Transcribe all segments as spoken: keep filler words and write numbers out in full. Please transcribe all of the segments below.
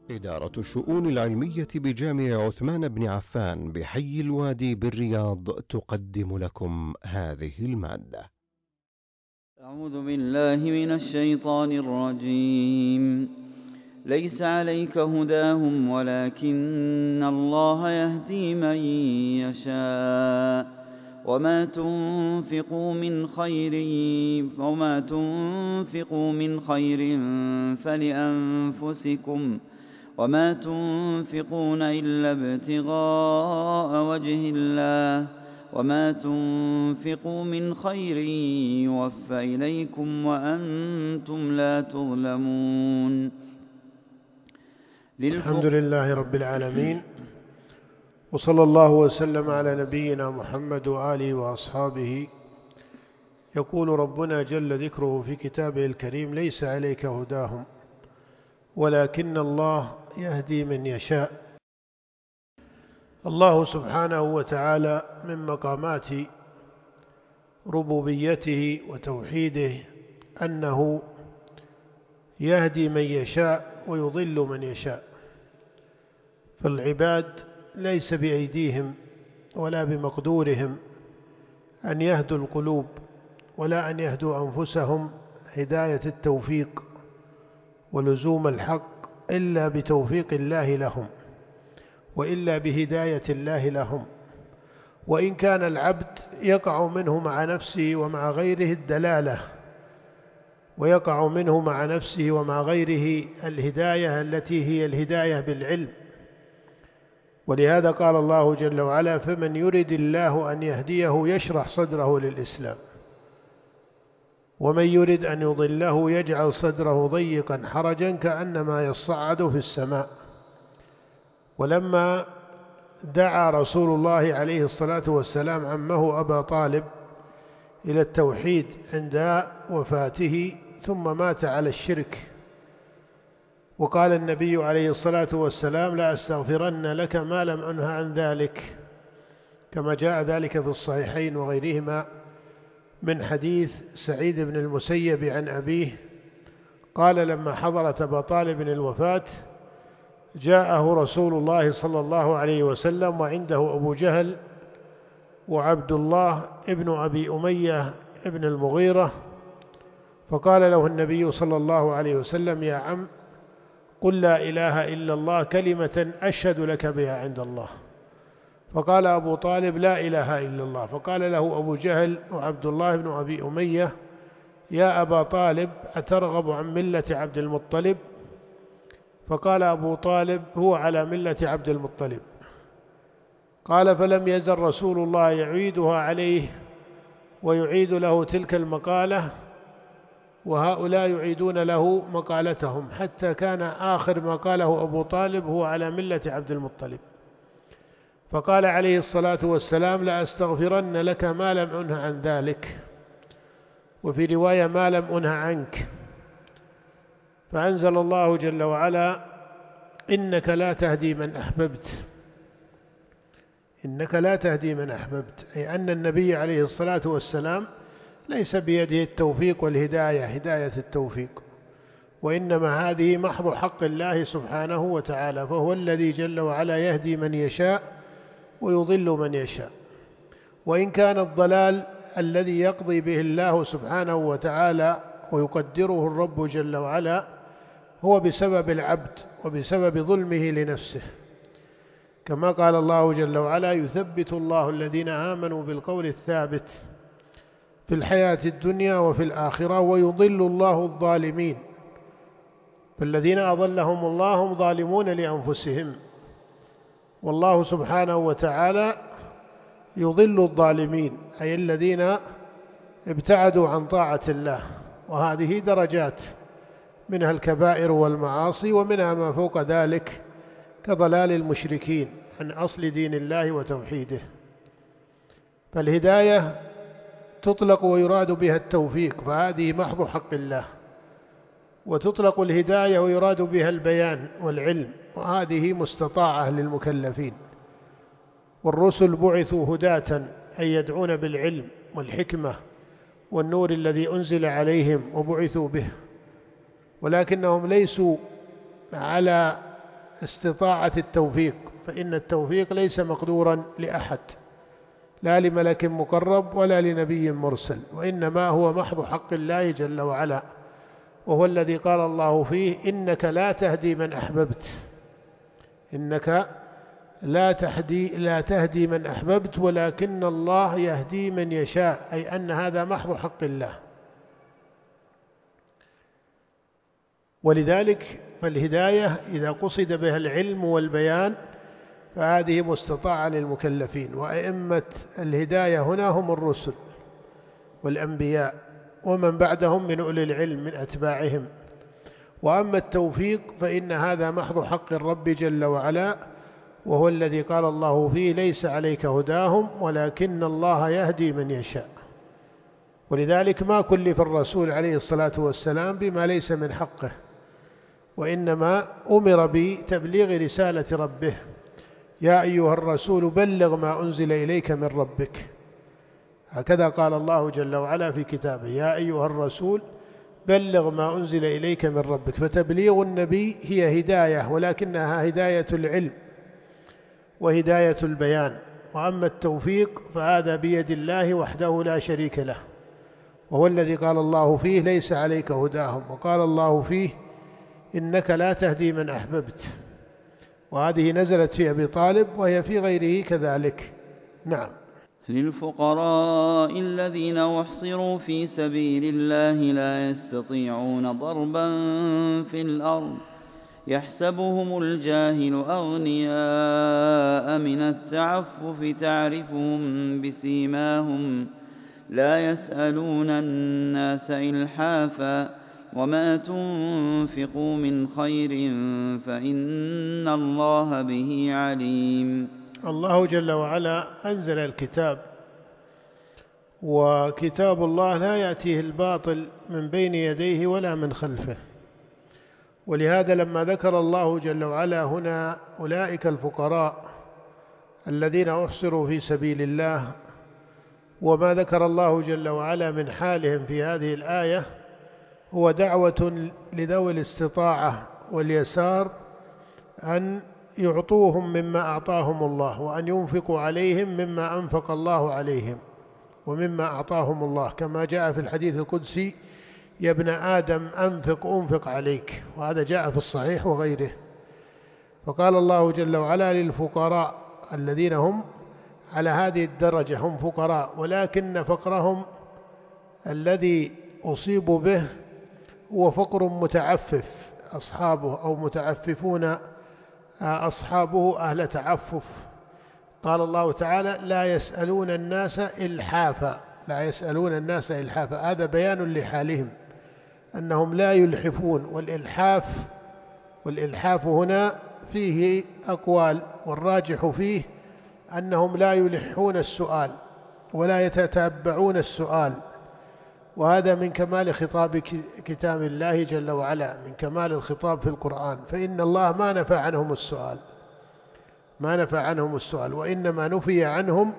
إدارة الشؤون العلمية بجامع عثمان بن عفان بحي الوادي بالرياض تقدم لكم هذه المادة. أعوذ بالله من الشيطان الرجيم. ليس عليك هداهم ولكن الله يهدي من يشاء وما تنفقوا من خير وما تنفقوا من خير فلأنفسكم وما تنفقون إلا ابتغاء وجه الله وما تنفقوا من خير يوفى إليكم وأنتم لا تظلمون. الحمد لله رب العالمين، وصلى الله وسلم على نبينا محمد وآله وأصحابه. يقول ربنا جل ذكره في كتابه الكريم: ليس عليك هداهم ولكن الله يهدي من يشاء. الله سبحانه وتعالى من مقامات ربوبيته وتوحيده أنه يهدي من يشاء ويضل من يشاء، فالعباد ليس بأيديهم ولا بمقدورهم أن يهدوا القلوب ولا أن يهدوا أنفسهم هداية التوفيق ولزوم الحق إلا بتوفيق الله لهم وإلا بهداية الله لهم. وإن كان العبد يقع منه مع نفسه ومع غيره الدلالة، ويقع منه مع نفسه ومع غيره الهداية التي هي الهداية بالعلم. ولهذا قال الله جل وعلا: فمن يرد الله أن يهديه يشرح صدره للإسلام ومن يرد أن يضله يجعل صدره ضيقا حرجا كأنما يصعد في السماء. ولما دعا رسول الله عليه الصلاة والسلام عمه أبا طالب إلى التوحيد عند وفاته ثم مات على الشرك، وقال النبي عليه الصلاة والسلام: لا أستغفرن لك ما لم أنه عن ذلك، كما جاء ذلك في الصحيحين وغيرهما من حديث سعيد بن المسيب عن أبيه قال: لما حضرت أبا طالب الوفاة جاءه رسول الله صلى الله عليه وسلم وعنده أبو جهل وعبد الله ابن أبي أمية ابن المغيرة، فقال له النبي صلى الله عليه وسلم: يا عم، قل لا إله إلا الله كلمة أشهد لك بها عند الله. فقال أبو طالب: لا إله إلا الله. فقال له أبو جهل وعبد الله بن أبي أمية: يا أبا طالب، أترغب عن ملة عبد المطلب؟ فقال أبو طالب: هو على ملة عبد المطلب. قال: فلم يزل رسول الله يعيدها عليه ويعيد له تلك المقالة وهؤلاء يعيدون له مقالتهم، حتى كان آخر ما قاله أبو طالب: هو على ملة عبد المطلب. فقال عليه الصلاة والسلام: لا أستغفرن لك ما لم أنه عن ذلك، وفي رواية: ما لم أنه عنك. فأنزل الله جل وعلا: إنك لا تهدي من أحببت. إنك لا تهدي من أحببت، أي أن النبي عليه الصلاة والسلام ليس بيده التوفيق والهداية، هداية التوفيق، وإنما هذه محض حق الله سبحانه وتعالى، فهو الذي جل وعلا يهدي من يشاء ويضل من يشاء. وإن كان الضلال الذي يقضي به الله سبحانه وتعالى ويقدره الرب جل وعلا هو بسبب العبد وبسبب ظلمه لنفسه، كما قال الله جل وعلا: يثبت الله الذين آمنوا بالقول الثابت في الحياة الدنيا وفي الآخرة ويضل الله الظالمين. فالذين أضلهم الله هم ظالمون لأنفسهم، والله سبحانه وتعالى يضل الظالمين، أي الذين ابتعدوا عن طاعة الله. وهذه درجات، منها الكبائر والمعاصي، ومنها ما فوق ذلك كضلال المشركين عن أصل دين الله وتوحيده. فالهداية تطلق ويراد بها التوفيق، فهذه محض حق الله، وتطلق الهداية ويراد بها البيان والعلم، وهذه مستطاعة للمكلفين. والرسل بعثوا هداة، أي يدعون بالعلم والحكمة والنور الذي أنزل عليهم وبعثوا به، ولكنهم ليسوا على استطاعة التوفيق، فإن التوفيق ليس مقدورا لأحد، لا لملك مقرب ولا لنبي مرسل، وإنما هو محض حق الله جل وعلا، وهو الذي قال الله فيه: إنك لا تهدي من أحببت، إنك لا تهدي لا تهدي من أحببت ولكن الله يهدي من يشاء، أي أن هذا محض حق الله. ولذلك فالهداية إذا قصد بها العلم والبيان فهذه مستطاعة للمكلفين، وأئمة الهداية هنا هم الرسل والأنبياء ومن بعدهم من أولي العلم من أتباعهم. وأما التوفيق فإن هذا محض حق الرب جل وعلا، وهو الذي قال الله فيه: ليس عليك هداهم ولكن الله يهدي من يشاء. ولذلك ما كلف الرسول عليه الصلاة والسلام بما ليس من حقه، وإنما أمر بتبليغ رسالة ربه: يا أيها الرسول بلغ ما أنزل إليك من ربك. هكذا قال الله جل وعلا في كتابه: يا أيها الرسول بلغ ما أنزل إليك من ربك. فتبليغ النبي هي هداية، ولكنها هداية العلم وهداية البيان. وأما التوفيق فهذا بيد الله وحده لا شريك له، وهو الذي قال الله فيه: ليس عليك هداهم، وقال الله فيه: إنك لا تهدي من أحببت. وهذه نزلت في أبي طالب وهي في غيره كذلك. نعم. للفقراء الذين أحصروا في سبيل الله لا يستطيعون ضربا في الأرض يحسبهم الجاهل أغنياء من التعفف تعرفهم بسيماهم لا يسألون الناس إلحافا وما تنفقوا من خير فإن الله به عليم. الله جل وعلا أنزل الكتاب، وكتاب الله لا يأتيه الباطل من بين يديه ولا من خلفه. ولهذا لما ذكر الله جل وعلا هنا أولئك الفقراء الذين أحصروا في سبيل الله، وما ذكر الله جل وعلا من حالهم في هذه الآية، هو دعوة لذوي الاستطاعة واليسار أن يعطوهم مما أعطاهم الله، وأن ينفقوا عليهم مما أنفق الله عليهم ومما أعطاهم الله، كما جاء في الحديث القدسي: يا ابن آدم أنفق أنفق عليك، وهذا جاء في الصحيح وغيره. فقال الله جل وعلا للفقراء الذين هم على هذه الدرجة، هم فقراء ولكن فقرهم الذي أصيبوا به هو فقر متعفف، أصحابه أو متعففون أصحابه أهل تعفف. قال الله تعالى: لا يسألون الناس إلحافا، لا يسألون الناس إلحافا، هذا بيان لحالهم أنهم لا يلحفون. والإلحاف والإلحاف هنا فيه أقوال، والراجح فيه أنهم لا يلحون السؤال ولا يتتبعون السؤال، وهذا من كمال خطاب كتاب الله جل وعلا، من كمال الخطاب في القرآن. فإن الله ما نفى عنهم السؤال، ما نفى عنهم السؤال، وإنما نفي عنهم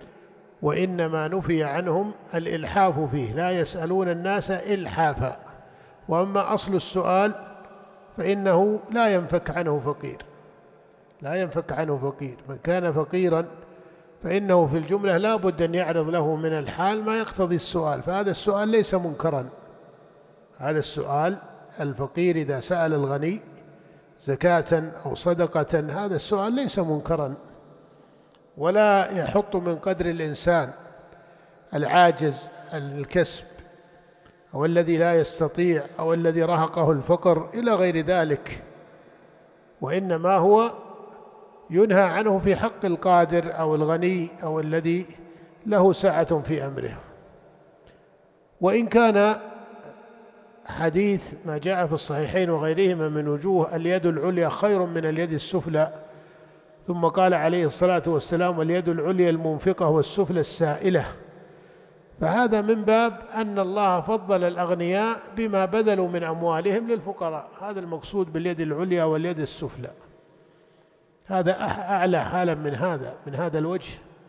وإنما نفي عنهم الإلحاف فيه، لا يسألون الناس إلحافا. وأما أصل السؤال فإنه لا ينفك عنه فقير، لا ينفك عنه فقير. من كان فقيرا فإنه في الجملة لا بد أن يعرض له من الحال ما يقتضي السؤال، فهذا السؤال ليس منكرا. هذا السؤال الفقير إذا سأل الغني زكاة أو صدقة، هذا السؤال ليس منكرا، ولا يحط من قدر الإنسان العاجز عن الكسب أو الذي لا يستطيع أو الذي رهقه الفقر إلى غير ذلك، وإنما هو ينهى عنه في حق القادر أو الغني أو الذي له سعة في أمره. وإن كان حديث ما جاء في الصحيحين وغيرهما من وجوه اليد العليا خير من اليد السفلى، ثم قال عليه الصلاة والسلام: اليد العليا المنفقة والسفلى السائلة، فهذا من باب أن الله فضل الأغنياء بما بذلوا من أموالهم للفقراء، هذا المقصود باليد العليا واليد السفلى، هذا أعلى حالا من هذا من هذا الوجه.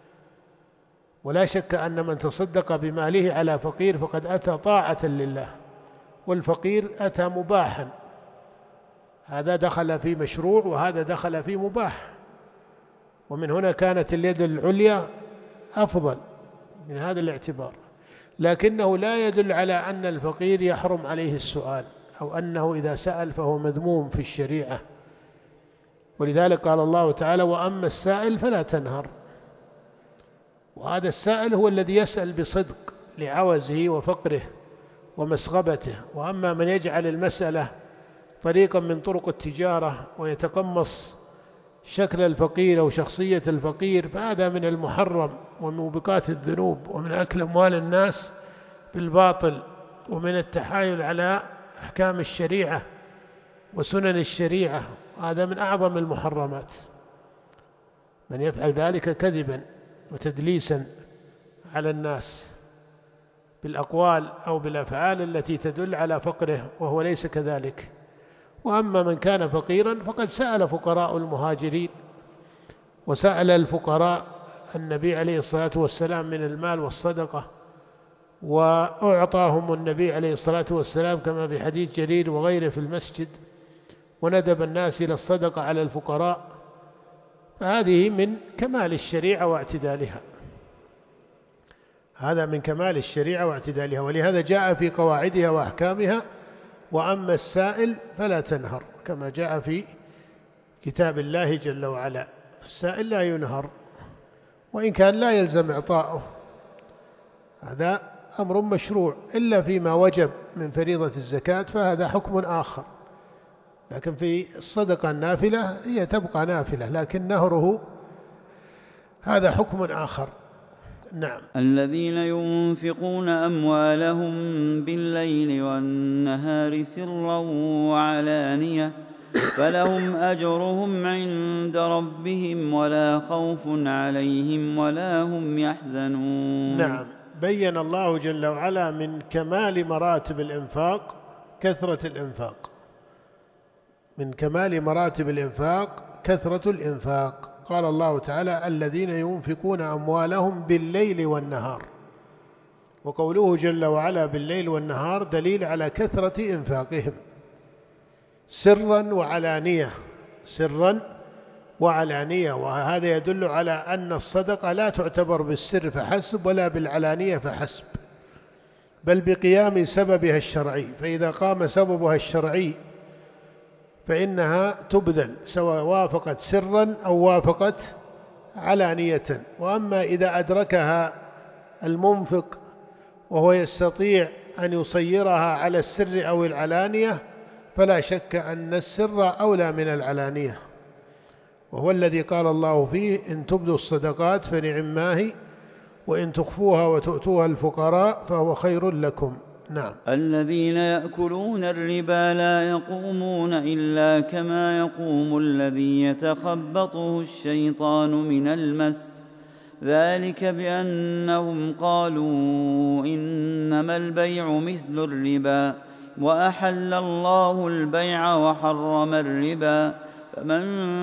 ولا شك أن من تصدق بماله على فقير فقد أتى طاعة لله، والفقير أتى مباحا، هذا دخل في مشروع وهذا دخل في مباح، ومن هنا كانت اليد العليا أفضل من هذا الاعتبار، لكنه لا يدل على أن الفقير يحرم عليه السؤال أو أنه إذا سأل فهو مذموم في الشريعة. ولذلك قال الله تعالى: وأما السائل فلا تنهر. وهذا السائل هو الذي يسأل بصدق لعوزه وفقره ومسغبته، وأما من يجعل المسألة طريقا من طرق التجارة ويتقمص شكل الفقير أو شخصية الفقير فهذا من المحرم ومن موبقات الذنوب ومن أكل أموال الناس بالباطل ومن التحايل على أحكام الشريعة وسنن الشريعة، هذا من أعظم المحرمات. من يفعل ذلك كذبا وتدليسا على الناس بالأقوال أو بالأفعال التي تدل على فقره وهو ليس كذلك. وأما من كان فقيرا فقد سأل فقراء المهاجرين وسأل الفقراء النبي عليه الصلاة والسلام من المال والصدقة، وأعطاهم النبي عليه الصلاة والسلام كما في حديث جرير وغيره في المسجد، وندب الناس إلى الصدقة على الفقراء. فهذه من كمال الشريعة واعتدالها، هذا من كمال الشريعة واعتدالها. ولهذا جاء في قواعدها وأحكامها: وأما السائل فلا تنهر، كما جاء في كتاب الله جل وعلا. السائل لا ينهر وإن كان لا يلزم إعطاؤه، هذا أمر مشروع، إلا فيما وجب من فريضة الزكاة فهذا حكم آخر، لكن في الصدقة النافلة هي تبقى نافلة، لكن نهره هذا حكم آخر. نعم. الذين ينفقون أموالهم بالليل والنهار سرا وعلانية فلهم أجرهم عند ربهم ولا خوف عليهم ولا هم يحزنون. نعم. بين الله جل وعلا من كمال مراتب الإنفاق كثرة الإنفاق، من كمال مراتب الإنفاق كثرة الإنفاق. قال الله تعالى: الذين ينفقون أموالهم بالليل والنهار. وقوله جل وعلا بالليل والنهار دليل على كثرة إنفاقهم سرا وعلانية، سرا وعلانية. وهذا يدل على أن الصدقة لا تعتبر بالسر فحسب ولا بالعلانية فحسب، بل بقيام سببها الشرعي. فإذا قام سببها الشرعي فإنها تبذل سواء وافقت سرا أو وافقت علانية. وأما إذا أدركها المنفق وهو يستطيع أن يصيرها على السر أو العلانية فلا شك أن السر أولى من العلانية، وهو الذي قال الله فيه: إن تبدوا الصدقات فنعما هي وإن تخفوها وتؤتوها الفقراء فهو خير لكم. نعم. الذين يأكلون الربا لا يقومون إلا كما يقوم الذي يتخبطه الشيطان من المس، ذلك بأنهم قالوا إنما البيع مثل الربا وأحل الله البيع وحرم الربا، فمن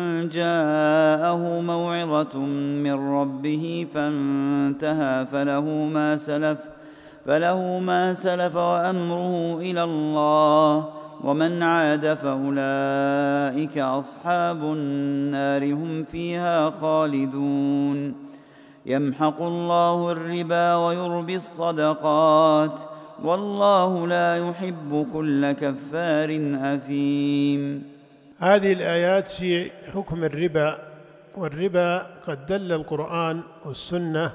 جاءه موعظة من ربه فانتهى فله ما سلف فله ما سلف وأمره إلى الله ومن عاد فأولئك أصحاب النار هم فيها خالدون. يمحق الله الربا ويربي الصدقات والله لا يحب كل كفار أثيم. هذه الآيات في حكم الربا، والربا قد دل القرآن والسنة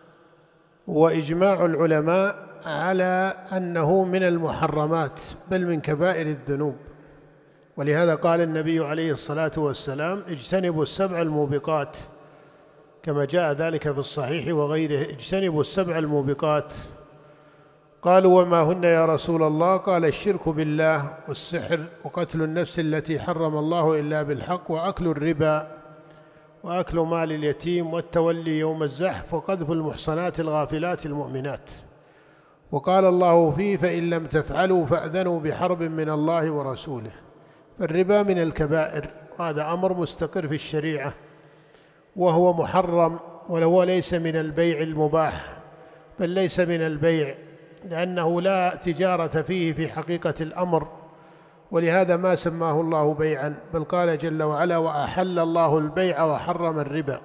وإجماع العلماء على أنه من المحرمات بل من كبائر الذنوب. ولهذا قال النبي عليه الصلاة والسلام: اجتنبوا السبع الموبقات، كما جاء ذلك في الصحيح وغيره: اجتنبوا السبع الموبقات. قالوا: وما هن يا رسول الله؟ قال: الشرك بالله والسحر وقتل النفس التي حرم الله إلا بالحق وأكل الربا وأكل مال اليتيم والتولي يوم الزحف وقذف المحصنات الغافلات المؤمنات. وقال الله فيه: فإن لم تفعلوا فأذنوا بحرب من الله ورسوله. فالربا من الكبائر، وهذا أمر مستقر في الشريعة وهو محرم، ولو ليس من البيع المباح بل ليس من البيع، لأنه لا تجارة فيه في حقيقة الأمر، ولهذا ما سماه الله بيعا، بل قال جل وعلا: وأحل الله البيع وحرم الربا.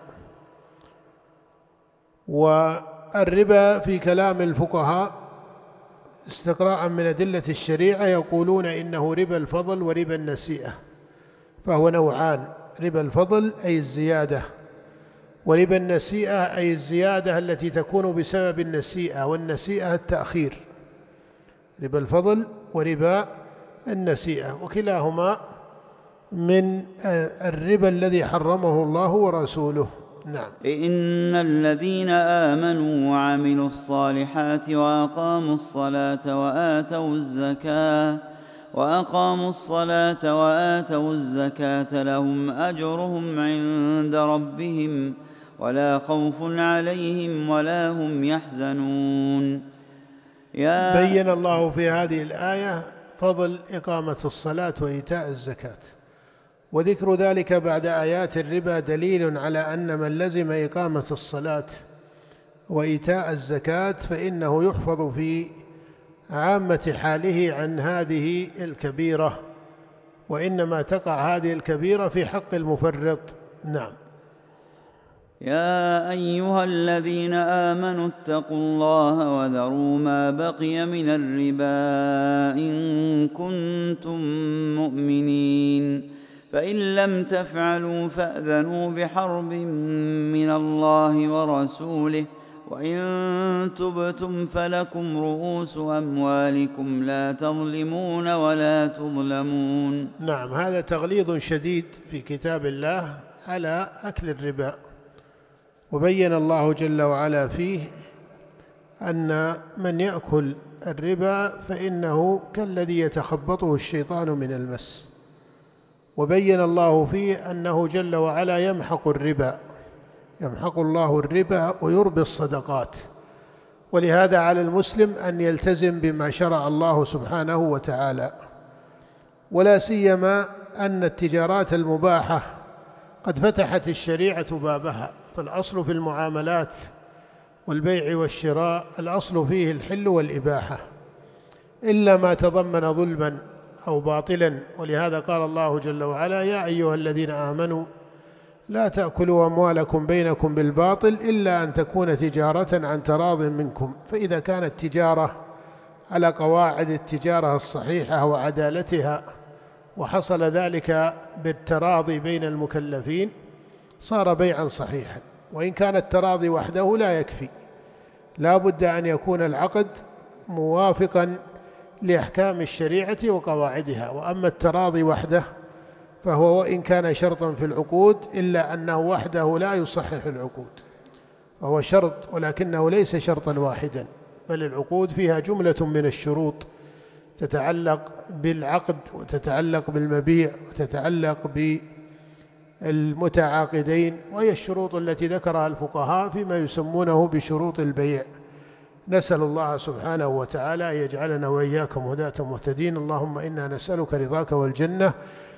والربا في كلام الفقهاء استقراء من أدلة الشريعة يقولون إنه ربا الفضل وربا النسيئة، فهو نوعان: ربا الفضل أي الزيادة، وربا النسيئة أي الزيادة التي تكون بسبب النسيئة، والنسيئة التأخير. ربا الفضل وربا النسيئة، وكلاهما من الربا الذي حرمه الله ورسوله. نعم. إن الذين آمنوا وعملوا الصالحات وأقاموا الصلاة وآتوا الزكاة وأقاموا الصلاة وآتوا الزكاة لهم أجرهم عند ربهم ولا خوف عليهم ولا هم يحزنون. يا بين الله في هذه الآية فضل إقامة الصلاة وإيتاء الزكاة، وذكر ذلك بعد آيات الربا دليل على أن من لزم إقامة الصلاة وإيتاء الزكاة فإنه يحفظ في عامة حاله عن هذه الكبيرة، وإنما تقع هذه الكبيرة في حق المفرط. نعم. يا أيها الذين آمنوا اتقوا الله وذروا ما بقي من الربا إن كنتم مؤمنين، فإن لم تفعلوا فأذنوا بحرب من الله ورسوله، وإن تبتم فلكم رؤوس أموالكم لا تظلمون ولا تظلمون. نعم، هذا تغليظ شديد في كتاب الله على أكل الربا، وبين الله جل وعلا فيه أن من يأكل الربا فإنه كالذي يتخبطه الشيطان من المس، وبين الله فيه أنه جل وعلا يمحق الربا، يمحق الله الربا ويربي الصدقات. ولهذا على المسلم أن يلتزم بما شرع الله سبحانه وتعالى، ولا سيما أن التجارات المباحة قد فتحت الشريعة بابها، فالأصل في المعاملات والبيع والشراء الأصل فيه الحل والإباحة، إلا ما تضمن ظلما أو باطلا. ولهذا قال الله جل وعلا: يا أيها الذين آمنوا لا تأكلوا أموالكم بينكم بالباطل إلا أن تكون تجارة عن تراض منكم. فإذا كانت تجارة على قواعد التجارة الصحيحة وعدالتها وحصل ذلك بالتراضي بين المكلفين صار بيعا صحيحا. وإن كان التراضي وحده لا يكفي، لا بد أن يكون العقد موافقا لأحكام الشريعة وقواعدها. وأما التراضي وحده فهو وإن كان شرطا في العقود إلا أنه وحده لا يصحح العقود، فهو شرط ولكنه ليس شرطا واحدا، بل العقود فيها جملة من الشروط تتعلق بالعقد وتتعلق بالمبيع وتتعلق بالمتعاقدين، وهي الشروط التي ذكرها الفقهاء فيما يسمونه بشروط البيع. نسأل الله سبحانه وتعالى أن يجعلنا وإياكم هداة مهتدين. اللهم إنا نسألك رضاك والجنة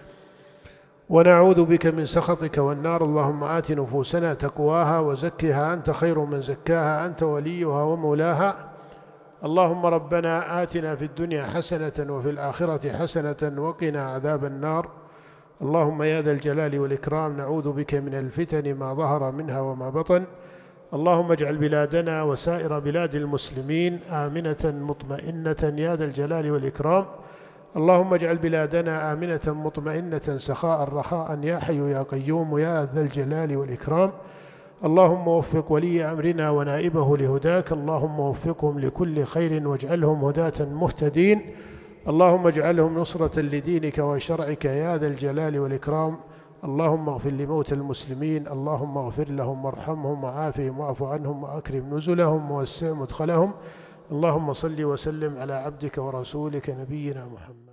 ونعوذ بك من سخطك والنار. اللهم آت نفوسنا تقواها وزكها أنت خير من زكاها أنت وليها ومولاها. اللهم ربنا آتنا في الدنيا حسنة وفي الآخرة حسنة وقنا عذاب النار. اللهم يا ذا الجلال والإكرام نعوذ بك من الفتن ما ظهر منها وما بطن. اللهم اجعل بلادنا وسائر بلاد المسلمين آمنة مطمئنة يا ذا الجلال والإكرام. اللهم اجعل بلادنا آمنة مطمئنة سخاء رخاء يا حي يا قيوم يا ذا الجلال والإكرام. اللهم وفق ولي أمرنا ونائبه لهداك، اللهم وفقهم لكل خير واجعلهم هداة مهتدين. اللهم اجعلهم نصرة لدينك وشرعك يا ذا الجلال والإكرام. اللهم اغفر لموتى المسلمين، اللهم اغفر لهم وارحمهم وعافهم واعف عنهم وأكرم نزلهم ووسع مدخلهم. اللهم صل وسلم على عبدك ورسولك نبينا محمد.